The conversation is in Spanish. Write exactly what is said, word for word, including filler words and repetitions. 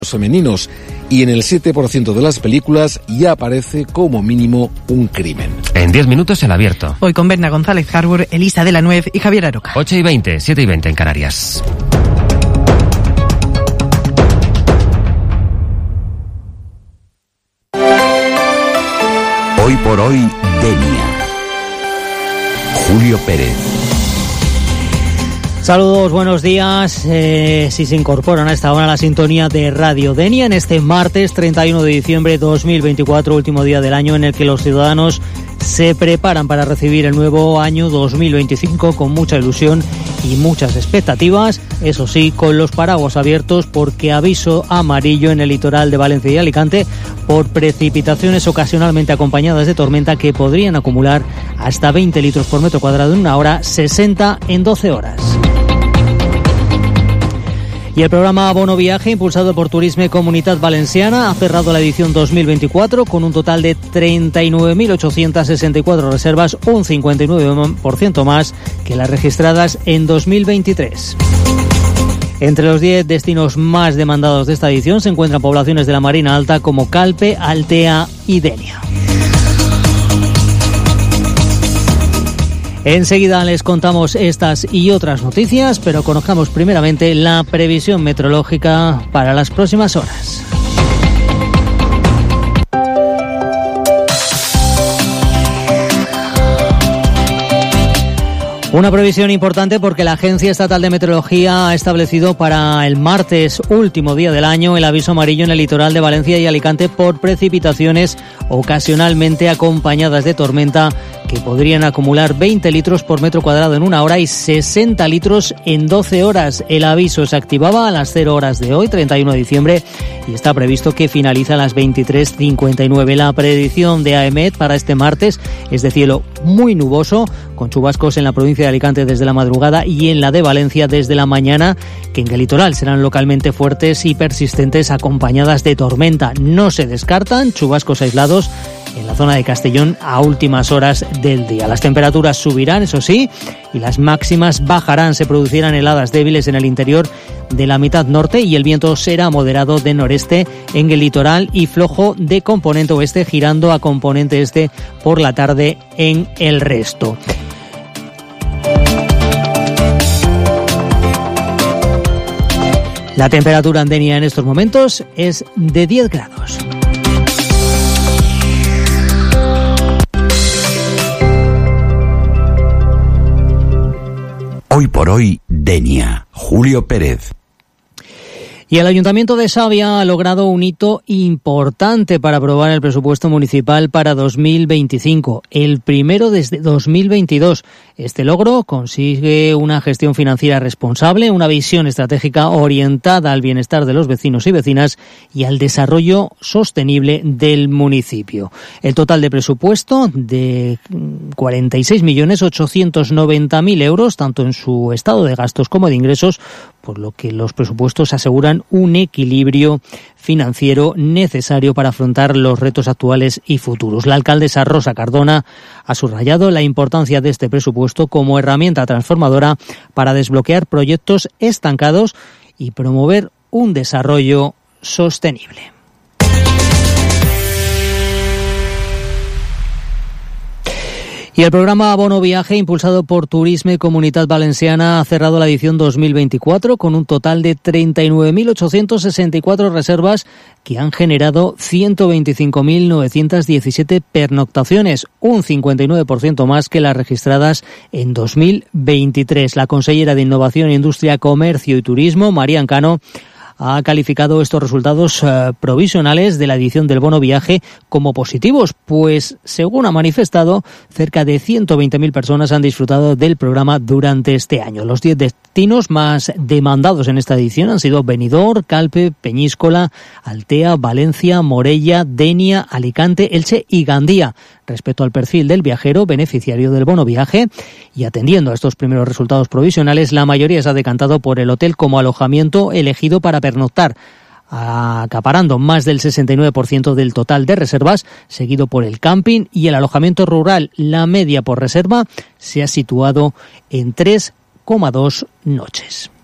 femeninos y en el siete por ciento de las películas ya aparece como mínimo un crimen. En diez minutos el abierto. Hoy con Berna González Harbour, Elisa de la Nuez y Javier Aroca. ocho y veinte, siete y veinte en Canarias. Hoy por hoy, Denia. Julio Pérez. Saludos, buenos días. Eh, si se incorporan a esta hora a la sintonía de Radio Denia en este martes treinta y uno de diciembre de dos mil veinticuatro, último día del año en el que los ciudadanos se preparan para recibir el nuevo año dos mil veinticinco con mucha ilusión y muchas expectativas, eso sí, con los paraguas abiertos porque aviso amarillo en el litoral de Valencia y Alicante por precipitaciones ocasionalmente acompañadas de tormenta que podrían acumular hasta veinte litros por metro cuadrado en una hora, sesenta en doce horas. Y el programa Abono Viaje, impulsado por Turisme Comunitat Valenciana, ha cerrado la edición dos mil veinticuatro con un total de treinta y nueve mil ochocientas sesenta y cuatro reservas, un cincuenta y nueve por ciento más que las registradas en dos mil veintitrés. Entre los diez destinos más demandados de esta edición se encuentran poblaciones de la Marina Alta como Calpe, Altea y Denia. Enseguida les contamos estas y otras noticias, pero conozcamos primeramente la previsión meteorológica para las próximas horas. Una previsión importante porque la Agencia Estatal de Meteorología ha establecido para el martes, último día del año, el aviso amarillo en el litoral de Valencia y Alicante por precipitaciones ocasionalmente acompañadas de tormenta que podrían acumular veinte litros por metro cuadrado en una hora y sesenta litros en doce horas. El aviso se activaba a las cero horas de hoy, treinta y uno de diciembre, y está previsto que finaliza a las veintitrés cincuenta y nueve. La predicción de AEMET para este martes es de cielo muy nuboso, con chubascos en la provincia de Alicante desde la madrugada y en la de Valencia desde la mañana, que en el litoral serán localmente fuertes y persistentes acompañadas de tormenta. No se descartan chubascos aislados en la zona de Castellón a últimas horas del día. Las temperaturas subirán, eso sí, y las máximas bajarán. Se producirán heladas débiles en el interior de la mitad norte y el viento será moderado de noreste en el litoral y flojo de componente oeste, girando a componente este por la tarde en el resto. La temperatura en Denia en estos momentos es de diez grados. Hoy por hoy, Denia. Julio Pérez. Y el Ayuntamiento de Savia ha logrado un hito importante para aprobar el presupuesto municipal para dos mil veinticinco, el primero desde dos mil veintidós. Este logro consigue una gestión financiera responsable, una visión estratégica orientada al bienestar de los vecinos y vecinas y al desarrollo sostenible del municipio. El total de presupuesto de cuarenta y seis millones ochocientos noventa mil euros, tanto en su estado de gastos como de ingresos, por lo que los presupuestos aseguran un equilibrio financiero necesario para afrontar los retos actuales y futuros. La alcaldesa Rosa Cardona ha subrayado la importancia de este presupuesto como herramienta transformadora para desbloquear proyectos estancados y promover un desarrollo sostenible. Y el programa Abono Viaje, impulsado por Turisme Comunitat Valenciana, ha cerrado la edición dos mil veinticuatro con un total de treinta y nueve mil ochocientos sesenta y cuatro reservas que han generado ciento veinticinco mil novecientas diecisiete pernoctaciones, un cincuenta y nueve por ciento más que las registradas en dos mil veintitrés. La consellera de Innovación, Industria, Comercio y Turismo, María Cano, ha calificado estos resultados uh, provisionales de la edición del Bono Viaje como positivos, pues, según ha manifestado, cerca de ciento veinte mil personas han disfrutado del programa durante este año. Los diez destinos más demandados en esta edición han sido Benidorm, Calpe, Peñíscola, Altea, Valencia, Morella, Denia, Alicante, Elche y Gandía. Respecto al perfil del viajero beneficiario del Bono Viaje y atendiendo a estos primeros resultados provisionales, la mayoría se ha decantado por el hotel como alojamiento elegido para pernoctar, acaparando más del sesenta y nueve por ciento del total de reservas, seguido por el camping y el alojamiento rural. La media por reserva se ha situado en tres coma dos noches.